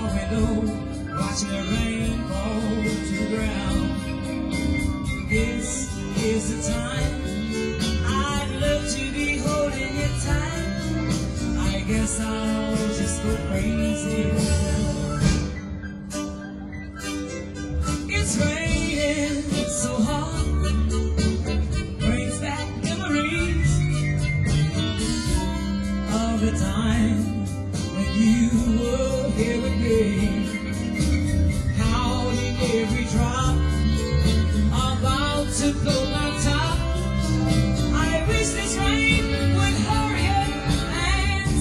window, watching the rain fall to the ground. This is the time I'd love to be holding you tight. I guess I'll just go crazy. It's raining so hard, brings back memories of the time when you were here with me. Counting every drop about to blow my top. I wish this rain would hurry up and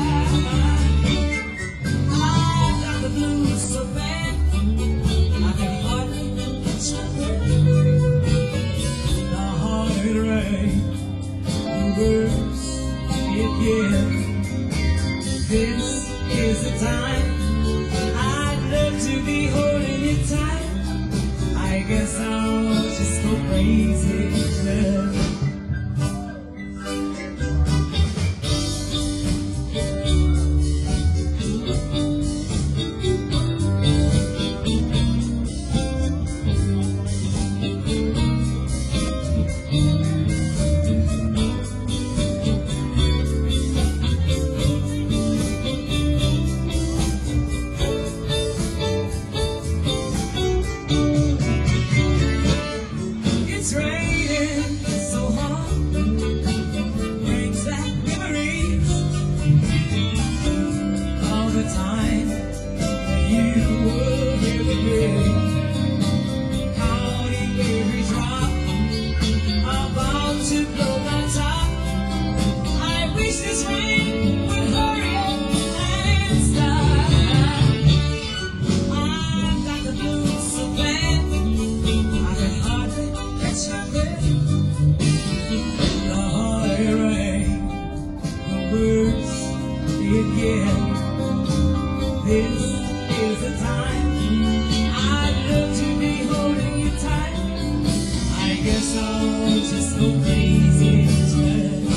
stop. I've got the blues so bad I can hardly catch my breath. The harder it rains, the worse it gets. This is the time I'd love to be holding you tight. I guess I'll just go crazy. It's raining so hard, brings back memories all the time when you were here with me. Counting every drop about to blow my top. I wish this rain would hurry up and stop. I've got the blues so bad I can hardly catch my breath. The harder it rains, the worse it gets. This is the time I'd love to be holding you tight. I guess I'll just go crazy tonight.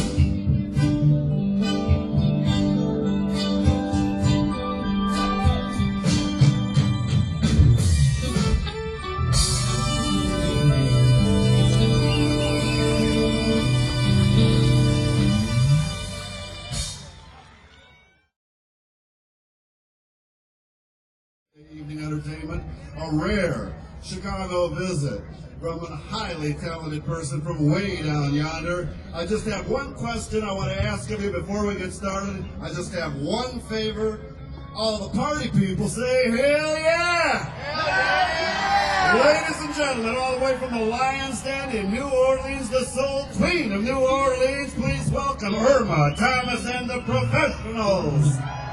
Evening entertainment, a rare Chicago visit from a highly talented person from way down yonder. I just have one question I want to ask of you before we get started. I just have one favor. All the party people say, hell yeah! Hell yeah! Ladies and gentlemen, all the way from the Lions Den in New Orleans, the soul queen of New Orleans, please welcome Irma Thomas and the Professionals.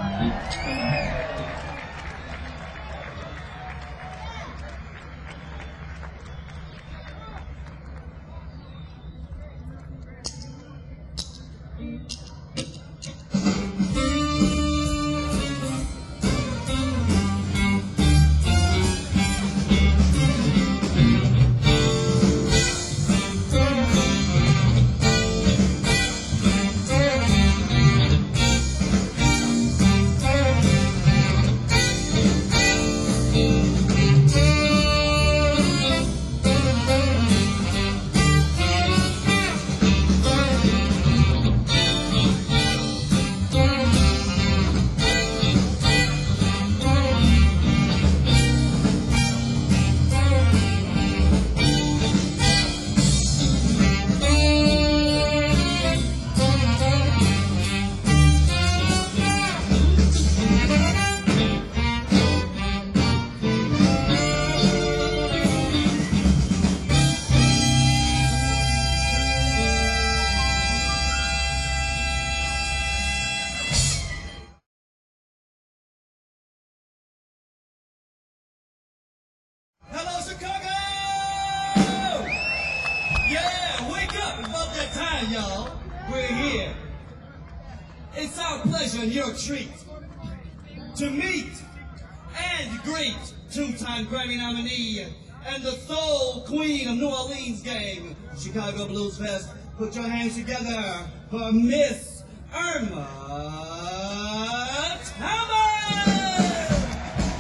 Hello, Chicago! Yeah, wake up. It's about that time, y'all. We're here. It's our pleasure and your treat to meet and greet two-time Grammy nominee and the soul queen of New Orleans game, Chicago Blues Fest. Put your hands together for Miss Irma Thomas!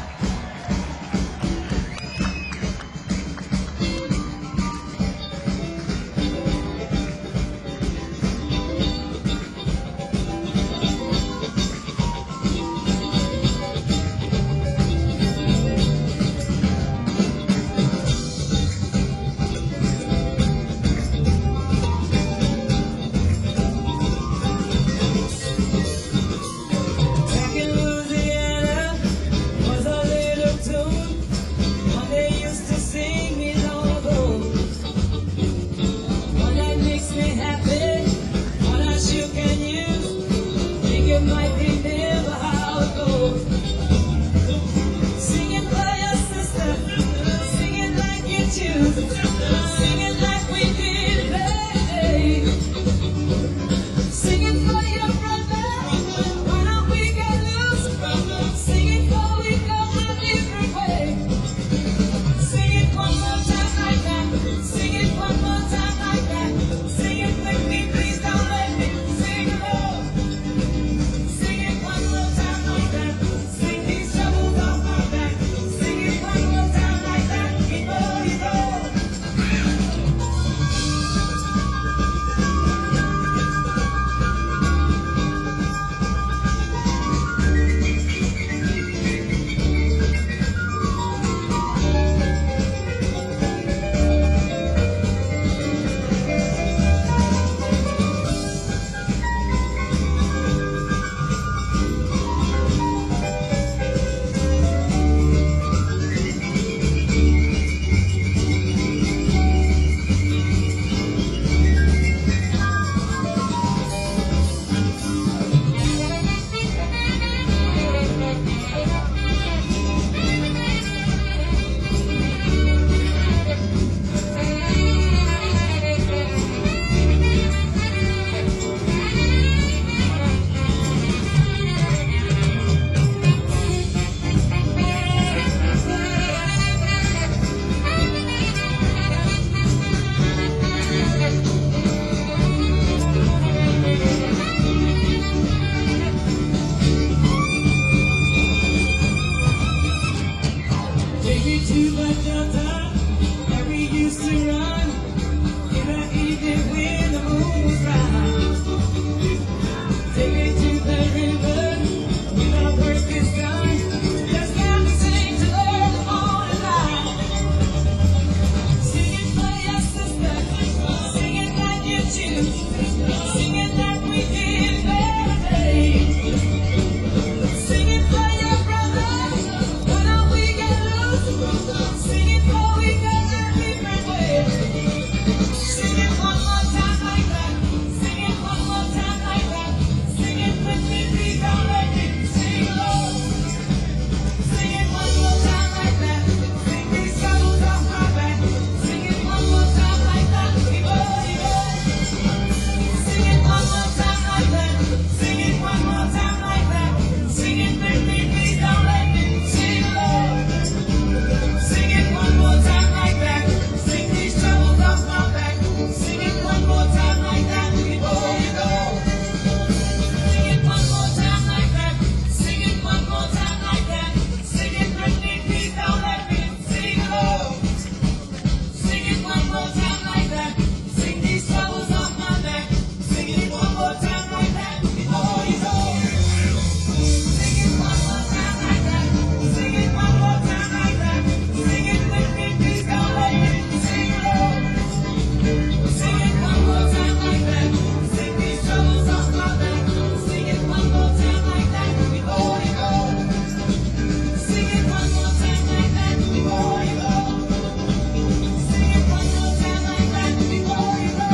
too much of time that we used to run in the evening when the moon was right. Take me to the river when our work is done. Just have to sing till early morning light. Sing it for your sister, sing it like you choose, sing it like we did every day. Sing it for your brother when all we get loose. Sing it for we go our different ways. Sing it one more time like that. Sing it one more time like that. Sing it with me, please don't let me sing alone. Sing it one more time like that. Sing these troubles off my back. Sing it one more time like that. Before you go. Sing it one more time like that. Sing it one more time like that. Sing it with me, please don't let me sing alone. Sing it one more time like that. Sing these troubles off my back. Sing it one more time like that before you go. Sing it one more time like that. Sing it one more time like that. Sing it with me, please don't let me sing alone. Sing it one more time like that. Sing these troubles off my back. Sing it one more time like that before you go. Sing it one more time like that. Sing it one more time like that. Sing it with me, please don't let me sing alone. Sing it one more time like that. Sing these troubles off my back. Sing it one more time like that before you go. Sing it one more time like that before you go. Sing it one more time like that before you go.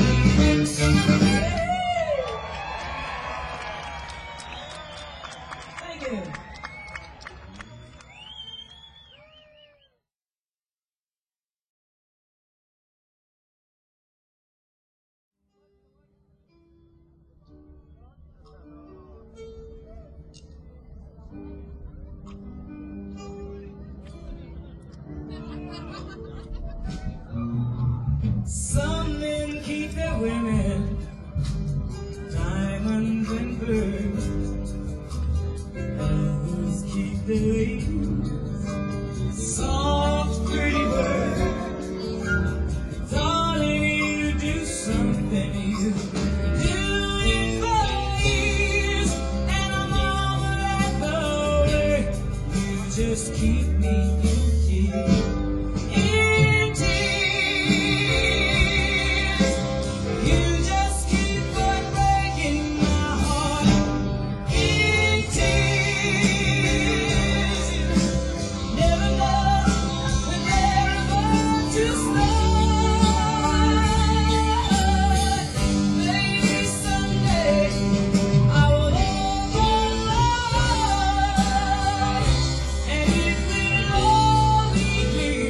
Thank you. Some men keep their women diamonds and pearls. Others keep their ladies soft, pretty words. Darling, you do something you do it for years, and I'm all that the way. You just keep me in tears. You just keep on breaking my heart in tears. Never know when they're about to start. Maybe someday I will overload, and it will all be clear.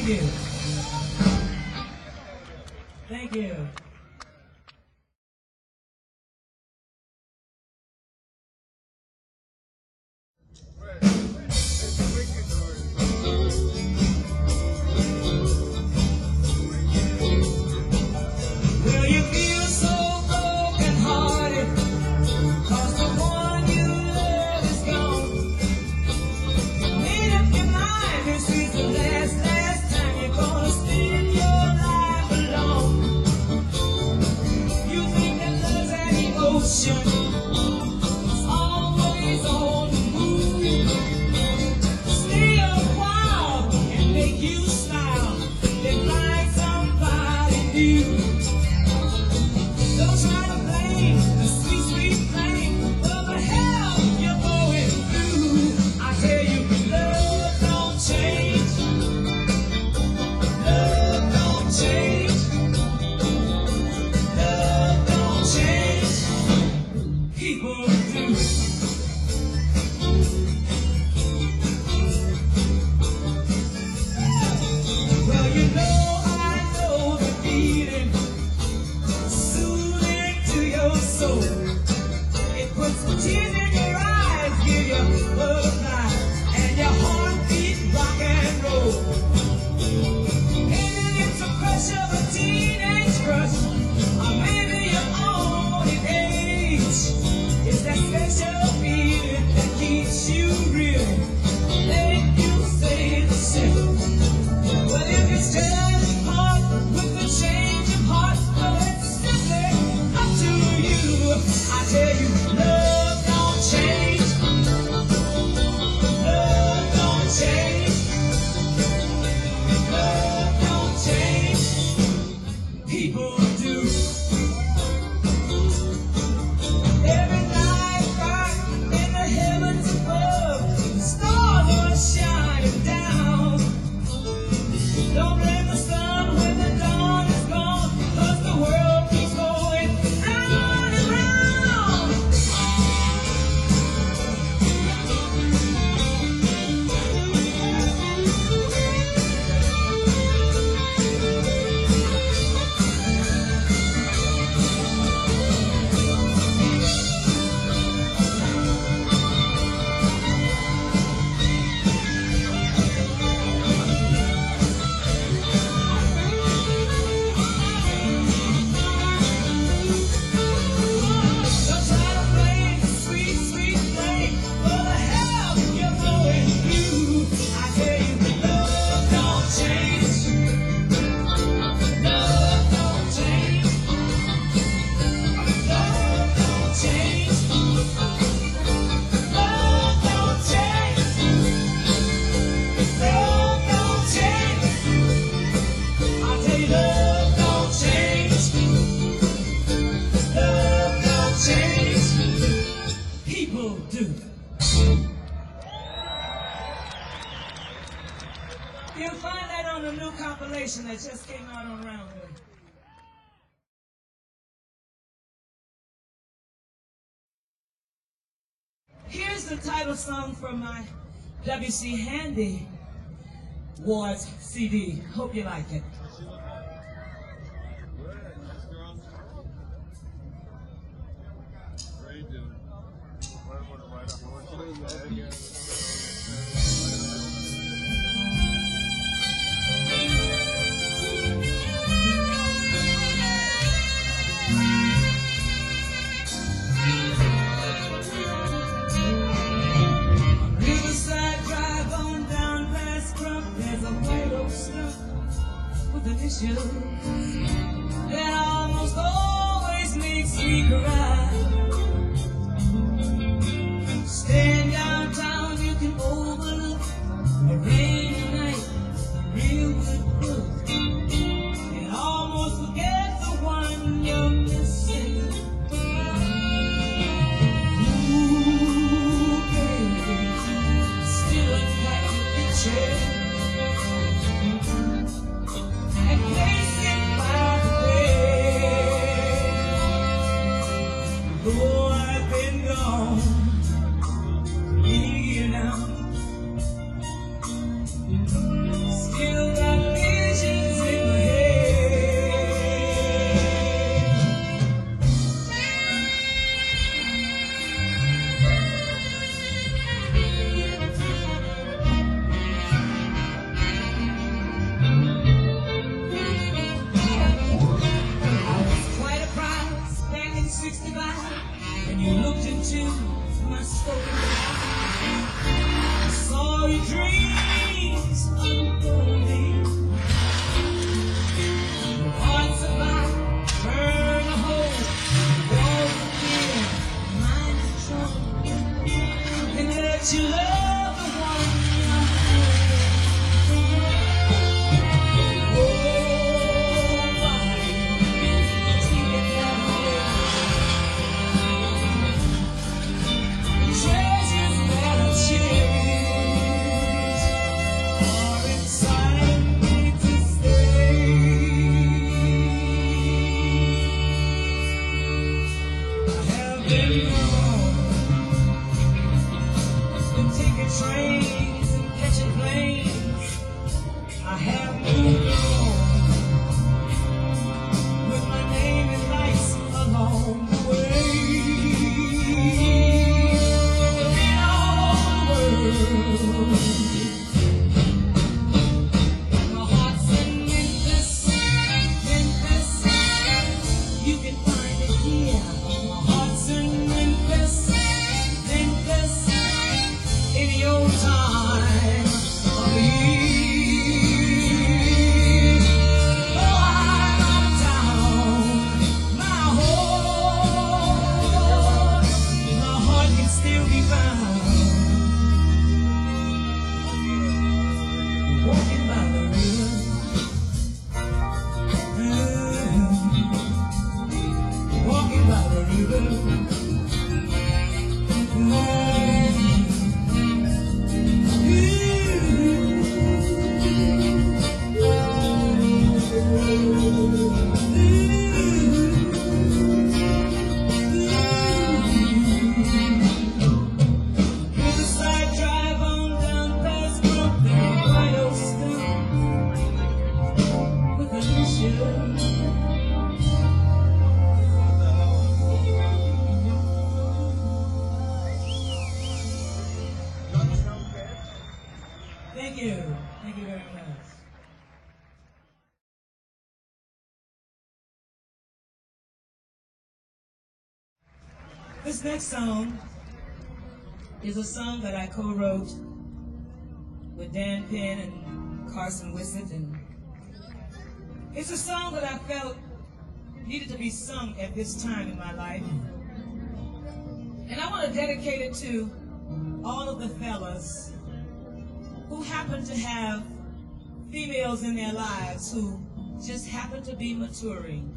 you. Thank you. Well, you feel so broken-hearted 'cause the one you love is gone. Made up your mind this is the last time you're gonna spend your life alone. You think that love's an emotion, it's always on the move. Stay a while and make you smile, then find somebody new. Don't try to blame the sweet, sweet flame of the hell you're going through. I tell you, love don't change. Love don't change. Love don't change. People do. Well, you know I know the feeling, soothing to your soul. It puts tears in your eyes, give you butterflies, and your heart beat rock and roll. And it's a crush of a teenage crush, or maybe your own age. It's that special feeling that keeps you real, make you say the same. But if it's just hard with the change of heart, well, it's simply up to you. I tell you, love don't change. Love don't change. Love don't change. People do. Every night, right in the heavens above, the stars are shining down. Don't blame the sun when the dawn is gone, 'cause the world keeps going round and round. Don't try to blame the sweet, sweet flame for the hell you're going through. I tell you, love don't change. Love don't change. Love don't change. Love don't change. Love don't change. I tell you, love don't change. Love don't change. People do. You'll find that on the new compilation that just came out on Roundway. Here's the title song from my W.C. Handy Ward's CD. Hope you like it. Riverside Drive on down past Crump, there's a white oak stump with an issue that almost always makes me cry. Staying downtown, you can overlook a rainy night, a real good book, and almost forget the one you're missing. Ooh, baby, still unpack your picture and place it by the way. Thank you very much. This next song is a song that I co-wrote with Dan Penn and Carson Wissett, and it's a song that I felt needed to be sung at this time in my life. And I want to dedicate it to all of the fellas who happen to have females in their lives who just happen to be maturing.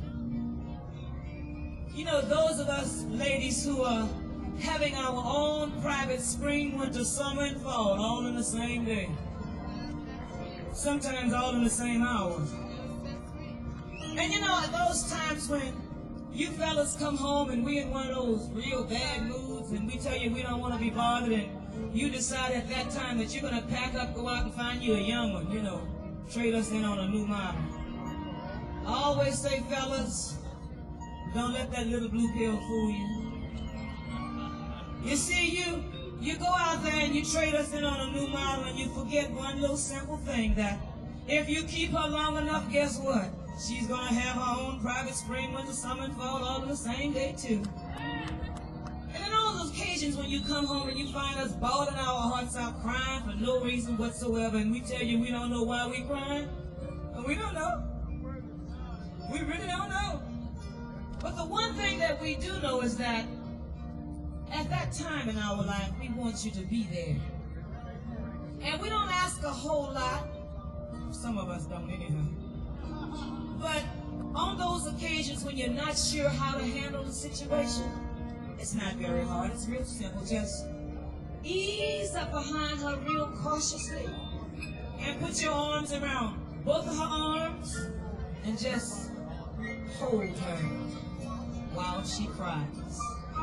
You know, those of us ladies who are having our own private spring, winter, summer, and fall all in the same day. Sometimes all in the same hour. And you know, at those times when you fellas come home and we in one of those real bad moods and we tell you we don't want to be bothered, and you decide at that time that you're going to pack up, go out and find you a young one, you know, trade us in on a new model. I always say, fellas, don't let that little blue pill fool you. You see, you go out there and you trade us in on a new model and you forget one little simple thing, that if you keep her long enough, guess what? She's going to have her own private spring, winter, summer, and fall all in the same day, too. And on all those occasions when you come home and you find us bawling our hearts out, crying for no reason whatsoever, and we tell you we don't know why we crying, and we don't know. We really don't know. But the one thing that we do know is that at that time in our life, we want you to be there. And we don't ask a whole lot. Some of us don't anyhow. But on those occasions when you're not sure how to handle the situation, it's not very hard. It's real simple. Just ease up behind her real cautiously and put your arms around both of her arms and just hold her while she cries.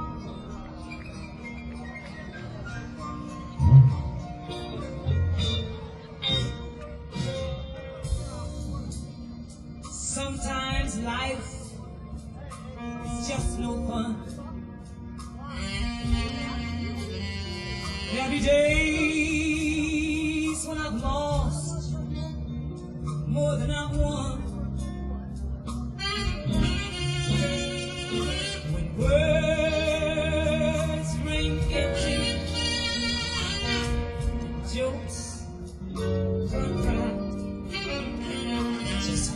Sometimes life is just no fun. Every day's when I've lost more than I've won. When words ring empty, jokes run dry, just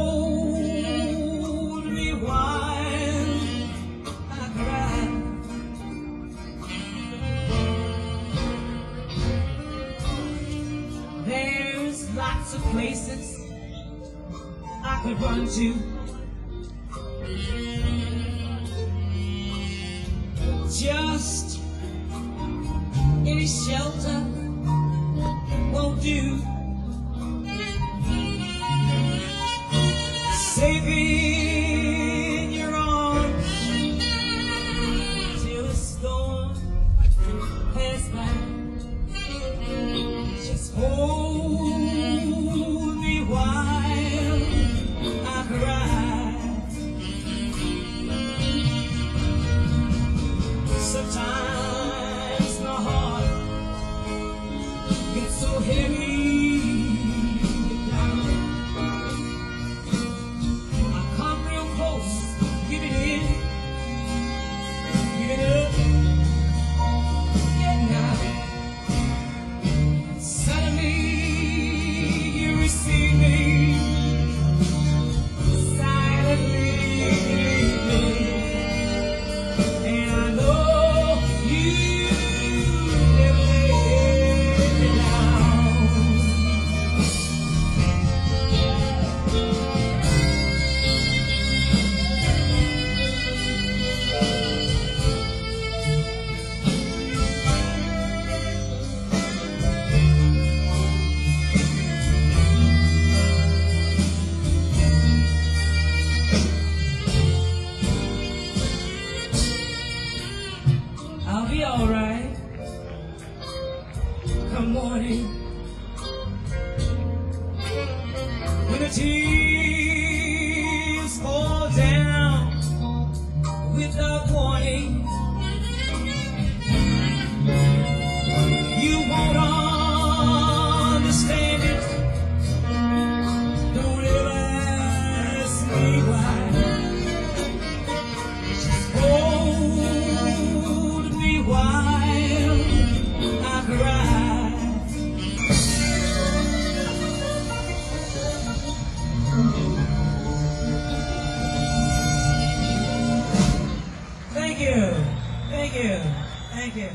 hold me while I cry. There's lots of places I could run to, just any shelter won't do. Safe in your arms till the storm has by. Just hold me while I cry. Sometimes my heart gets so heavy down. I come Thank you.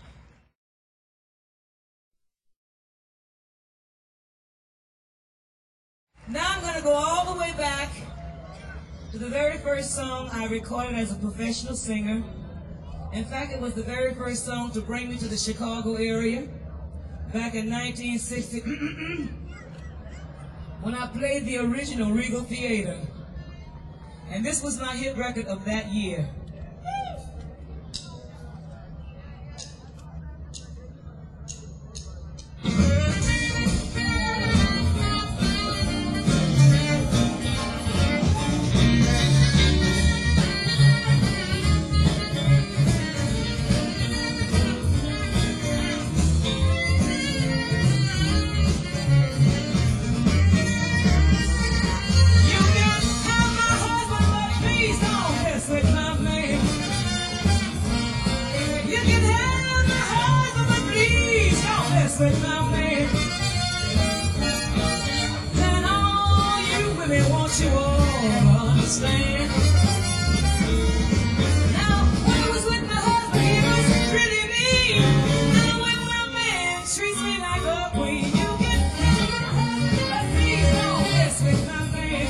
Now I'm going to go all the way back to the very first song I recorded as a professional singer. In fact, it was the very first song to bring me to the Chicago area back in 1960 when I played the original Regal Theater. And this was my hit record of that year. With my man, then all you women want you all to understand. Now, when I was with my husband, he was pretty mean. Now, when my man treats me like a queen, you can have my husband, but please don't mess with my man.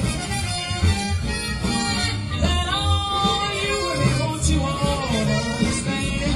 Then all you women want you all to understand.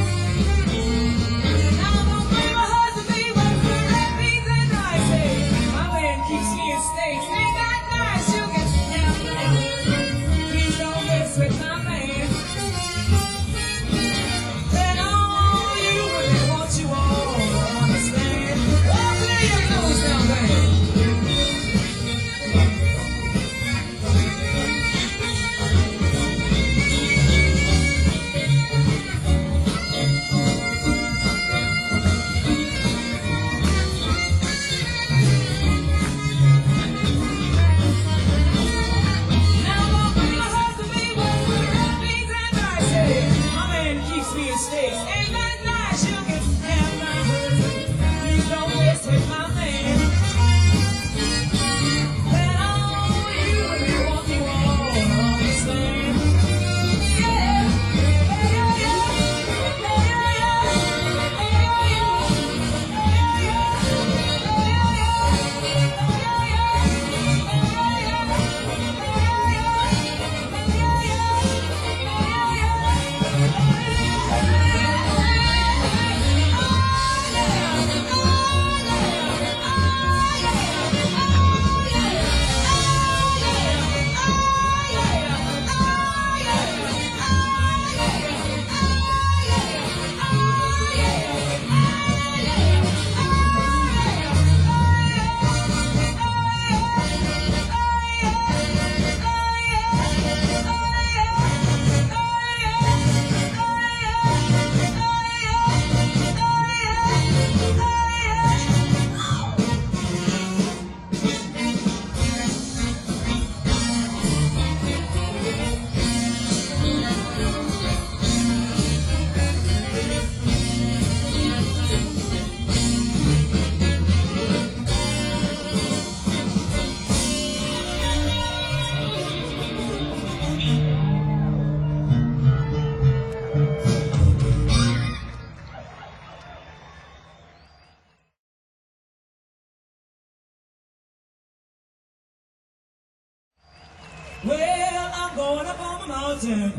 Well, I'm going up on the mountain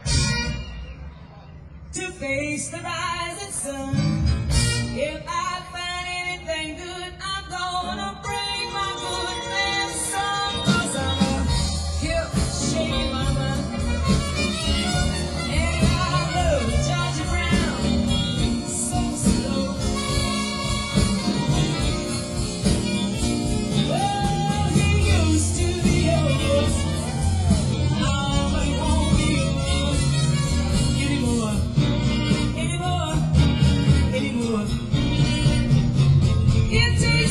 to face the rising sun. If I find anything good, I'm gonna bring my good man some. 'Cause I'm a hip shaking mama, and I love Georgia Brown so slow. Well, he used to be yours. It takes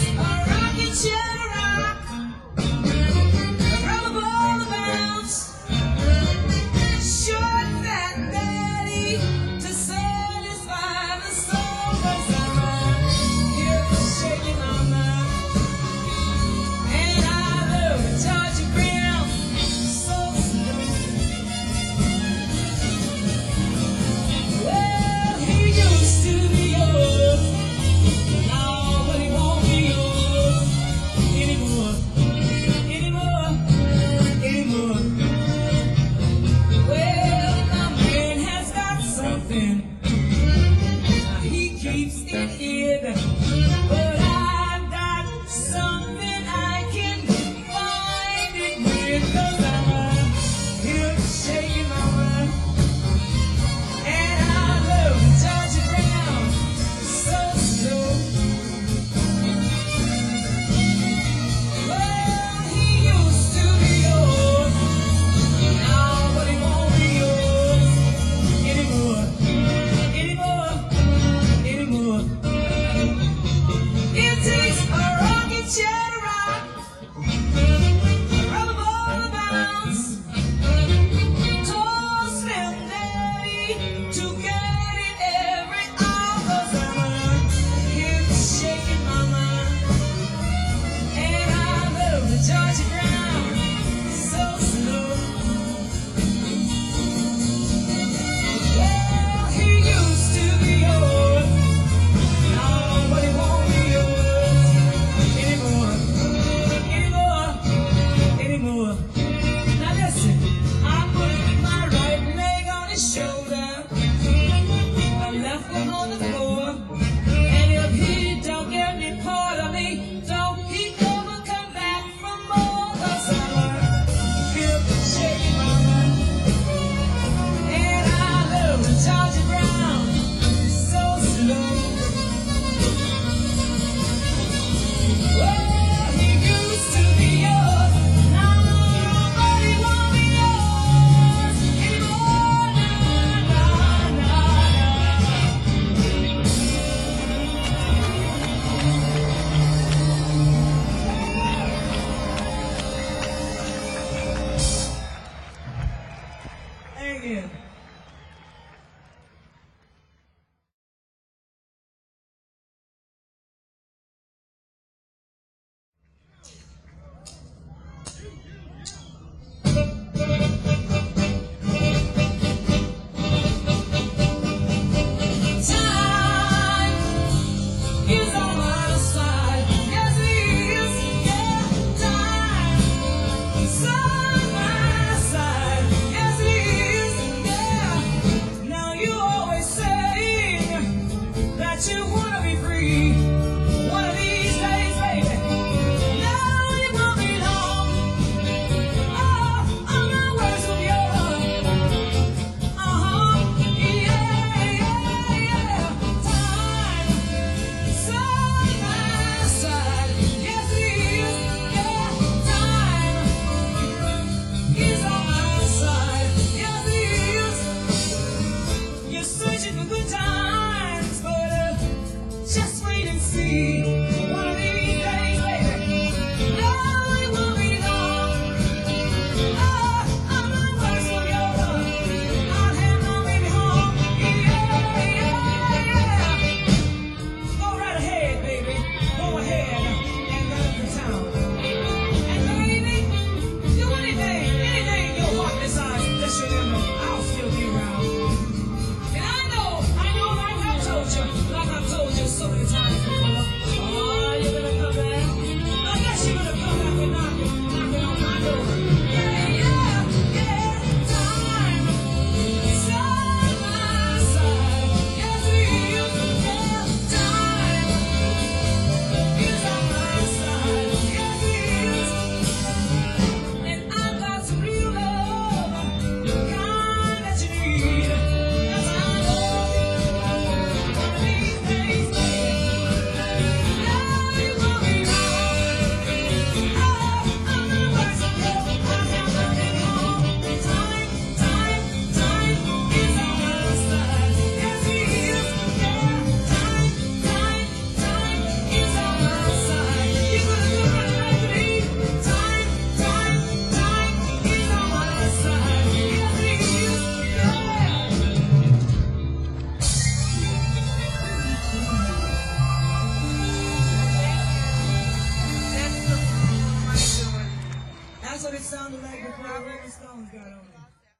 it sounded like before the Rolling Stones got on it.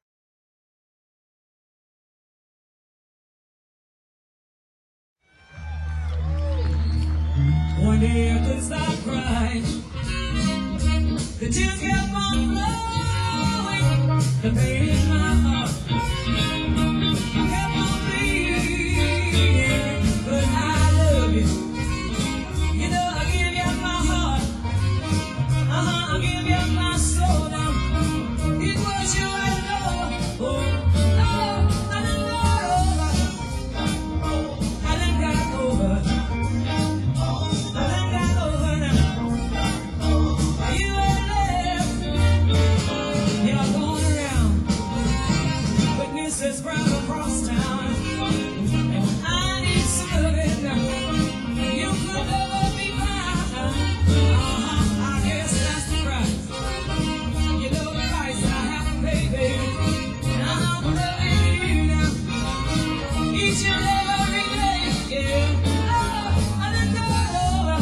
One day I couldn't stop crying. The tears kept on flowing. The pain in my heart kept on bleeding. But I love you. You know I give you my heart. I give you my soul now. It was you I love. Oh, I done got over. I done got over. This brown across town, and I need some loving. You could never be mine. I guess that's the price. You know the price I have to pay, baby. And I'm loving you now, each and every day. Yeah, oh, I done got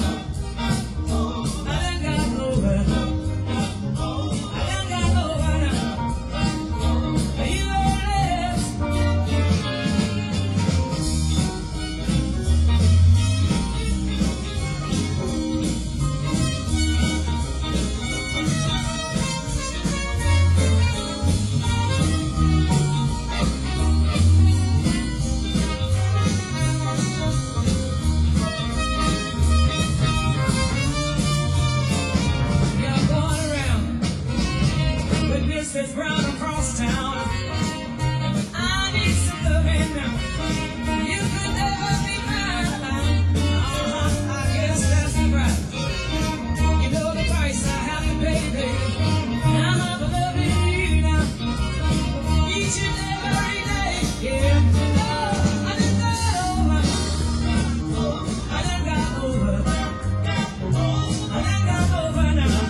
over. I done got over. I done got over now. You Mrs. Brown across town. I need some loving now. You could never be mine. I guess that's the price. You know the price I have to pay, baby. I'm loving you now, each and every day. Yeah. Oh, I done got over. I done got over. I done got over now.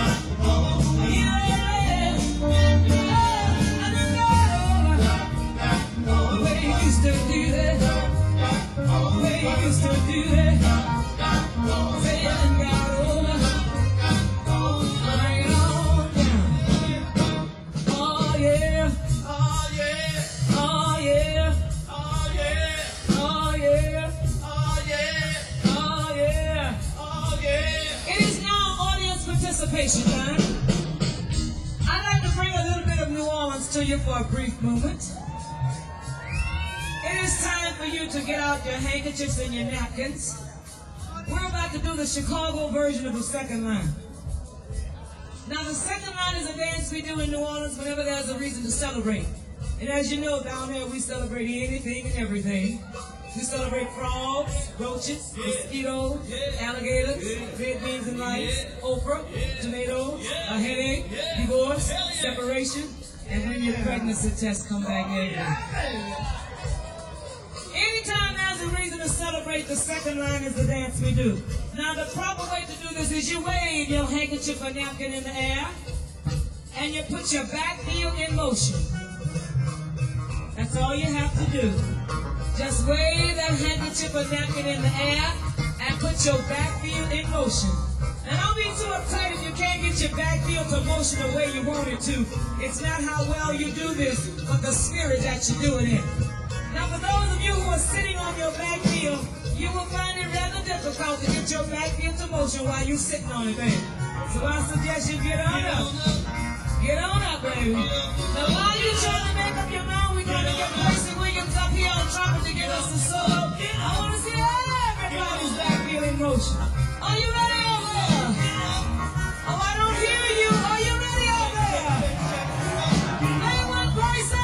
Participation time. I'd like to bring a little bit of New Orleans to you for a brief moment. It is time for you to get out your handkerchiefs and your napkins. We're about to do the Chicago version of the second line. Now the second line is a dance we do in New Orleans whenever there's a reason to celebrate. And as you know, down there we celebrate anything and everything. We celebrate frogs, roaches, mosquitoes, alligators, red beans and rice, okra, tomatoes, a headache, divorce, separation, and when your pregnancy test come back negative. Anytime there's a reason to celebrate, the second line is the dance we do. Now the proper way to do this is you wave your handkerchief or napkin in the air, and you put your back heel in motion. That's all you have to do. Just wave that handkerchief or napkin in the air and put your back heel in motion. And don't be too uptight if you can't get your back heel to motion the way you want it to. It's not how well you do this, but the spirit that you're doing it. Now for those of you who are sitting on your back heel, you will find it rather difficult to get your back heel to motion while you're sitting on it, baby. So I suggest you get on up. Get on up, baby. Now while you're trying to make up your mind, we're going to get Percy Williams up here on trumpet to give us a solo. I want to see everybody's back heel in motion. Are you ready over there? Oh, I don't hear you. Are you ready over there? Hey, what Percy?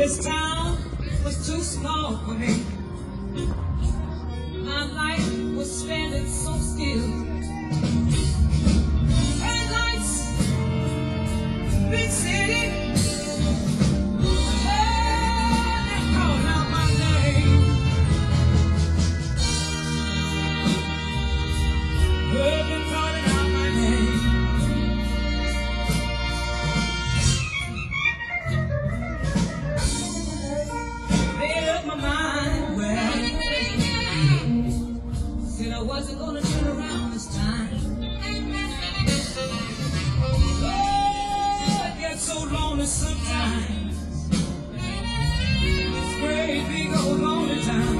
This town was too small for me. My life was standing so still. Red lights, big city. They're calling out my name. Heard them calling out my name. Made up my mind, well, said I wasn't gonna turn around this time. Oh, it gets so lonely sometimes. This great big old lonely town.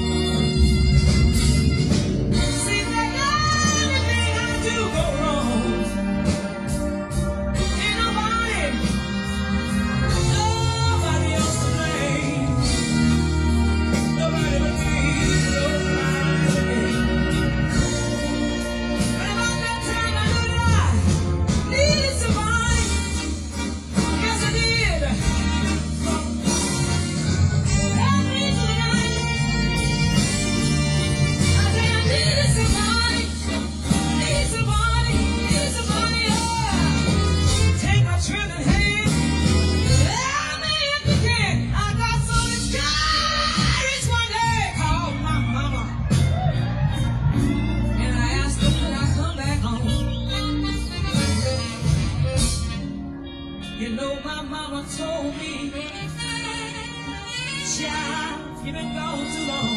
Seems like everything I do go wrong. Ain't nobody else to blame. Nobody but me, nobody but me. But about that time I knew that I needed somebody. Yes, I did. Help me tonight. I said I needed somebody. Need somebody, yeah. Take my trembling hand. Help me if you can. I got so discouraged one day. Called my mama. And I asked her, could I come back home? You know, my mama told me, child, you've been gone too long.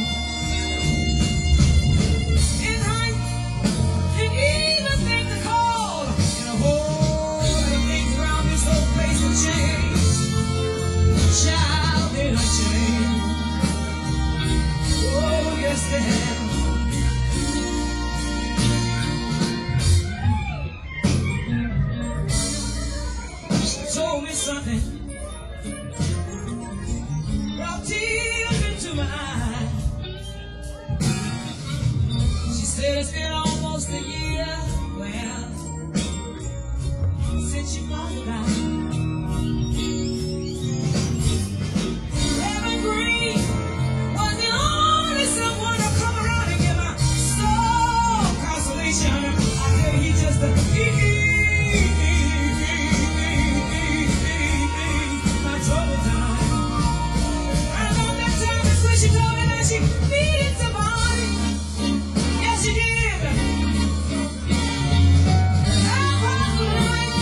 And I didn't even think to call. And a whole lot of things around this whole place have changed. Child, they done changed. Oh, yes, they have. She told me something, brought tears into my eyes. She said it's been almost a year, well, since your mama died. Reverend Green was the only someone to come around and give my soul consolation. I said he just my trouble time. And about that time is when she told me that she needed somebody. Yes, she did. Help her tonight.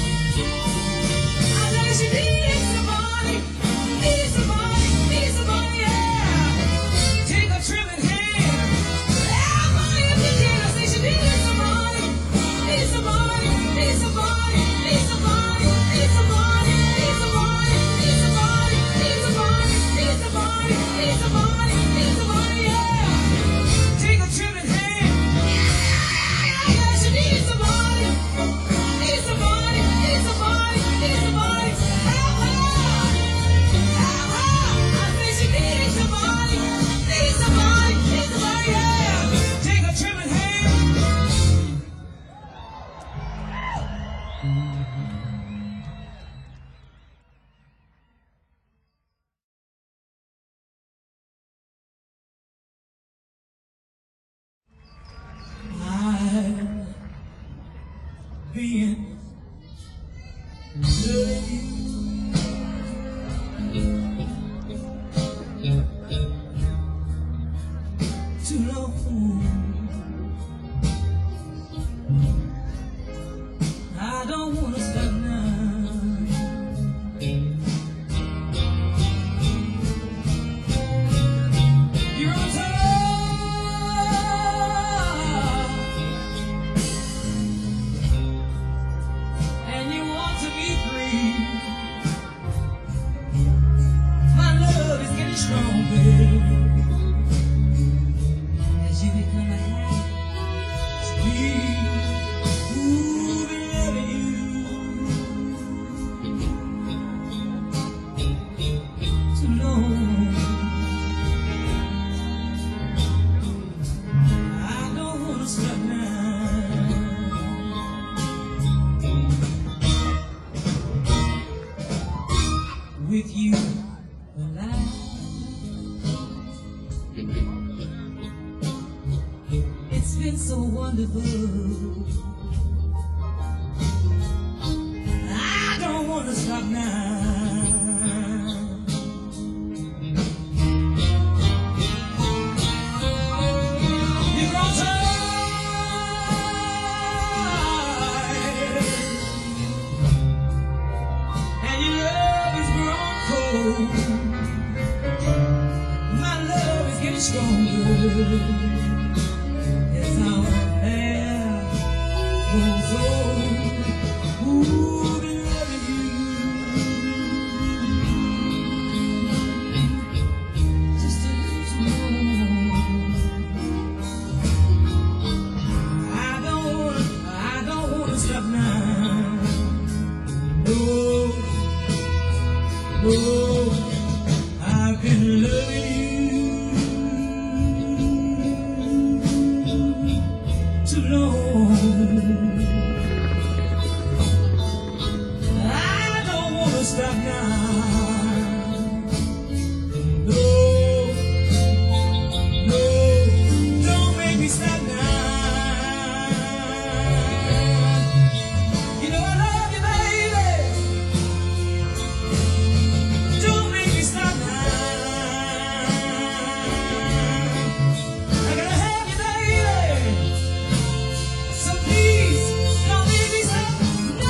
I said she needed somebody. Needed somebody. Needed somebody, yeah. Take a trembling hand. Help her if you can. I said she needed somebody. Needed somebody. Needed somebody. Needed somebody. Needed somebody. Needed somebody. Needed somebody. Needed somebody. Needed somebody. Needed somebody. Needed somebody, yeah. Take a trembling hand. Yeah, she needs somebody. Needs somebody. Needs somebody. Needs somebody. Help her. Help her. I said she needs somebody. Needs somebody. Needs somebody, yeah. Take a trembling hand. I'm being too long. I don't wanna stop now. You're on top, and you want to be free. My love is getting stronger as you become a habit to be. Ooh, loving you too long. I don't wanna stop now. With you been so wonderful. I don't want to stop now. You've grown tired, and your love is grown cold. My love is getting stronger. It's how hair goes on. Ooh, been loving you just a little more. I don't wanna stop now. No, no, I've been loving you too long. Stop now. No, no, don't make me stop now. You know I love you, baby. Don't make me stop now. I gotta have you, baby. So please, don't make me stop now.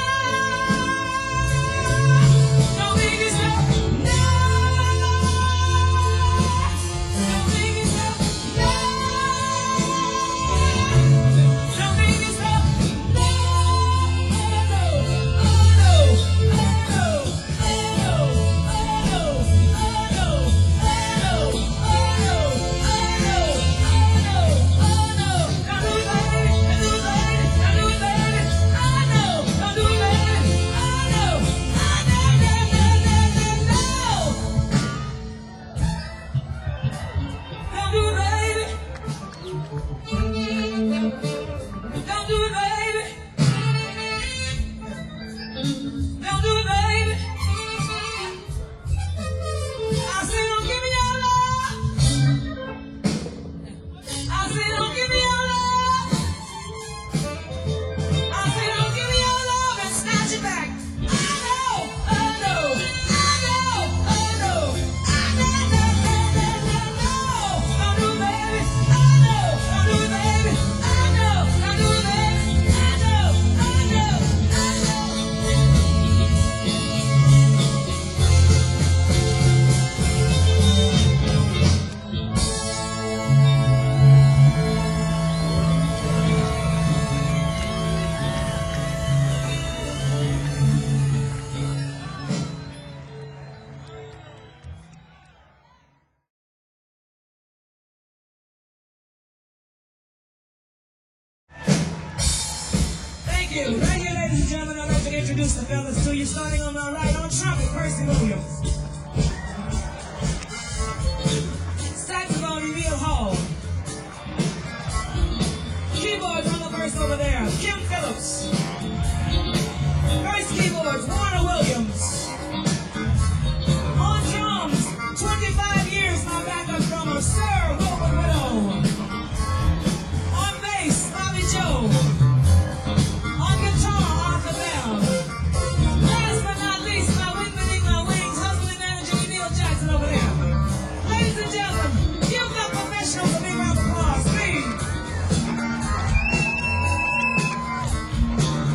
Right here, ladies and gentlemen, I'd like to introduce the fellas to you. Starting on my right, on trumpet, Percy Williams. Saxophone, Emil Hall. Keyboards on the verse over there, Kim Phillips. First keyboards, Warner Williams. On drums, 25 years, my backup drummer, Sir Wilbur Widow. On bass, Bobby Joe. Last but not least, my wing beneath my wings, husband and manager Emil Jackson over there. Ladies and gentlemen, give the professionals a big round of applause, please.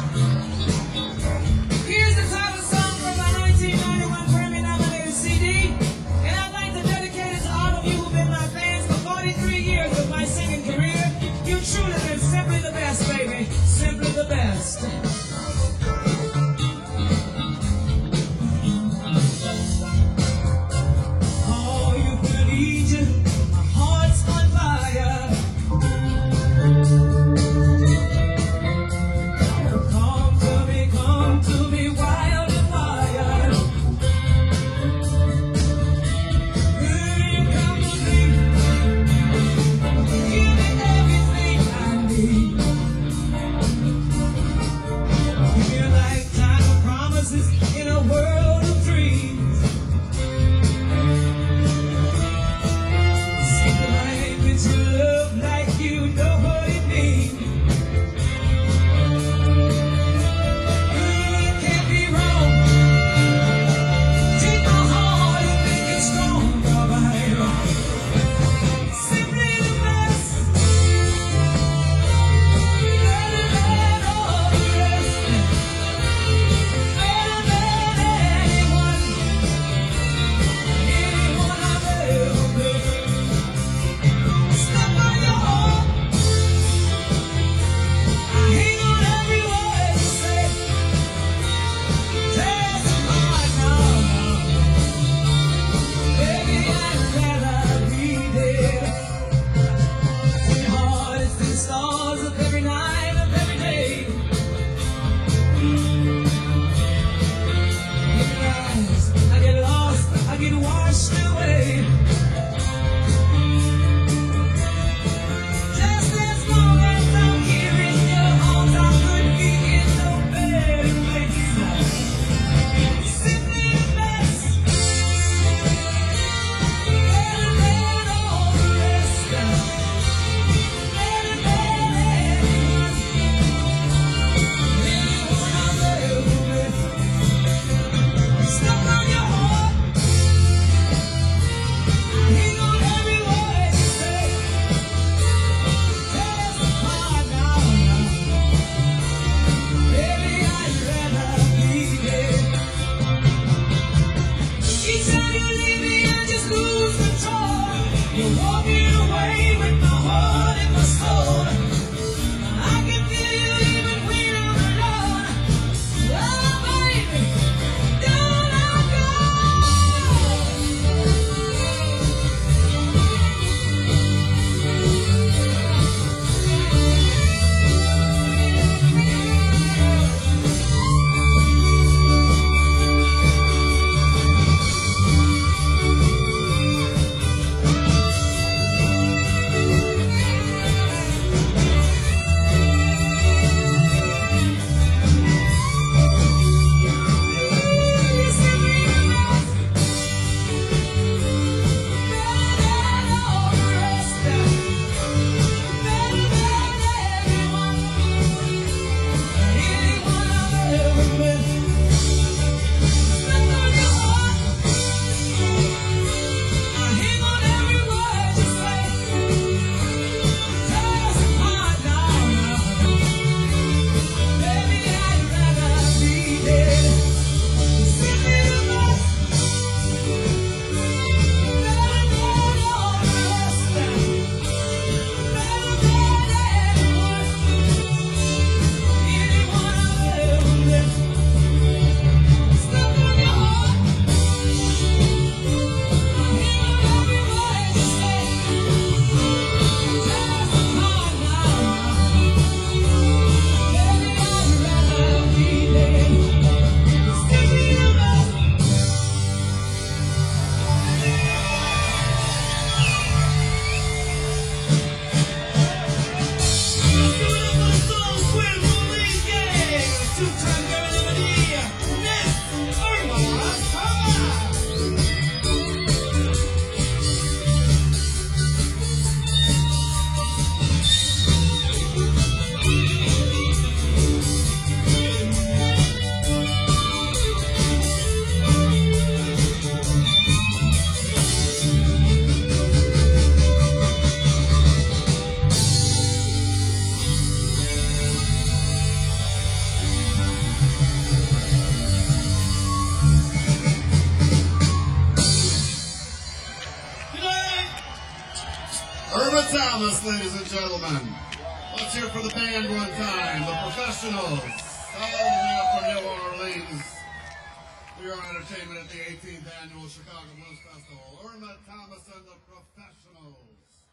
Thomas, ladies and gentlemen. Let's hear for the band one time, the Professionals. All the way up from New Orleans. We are entertainment at the 18th Annual Chicago Blues Festival. Irma Thomas and the Professionals.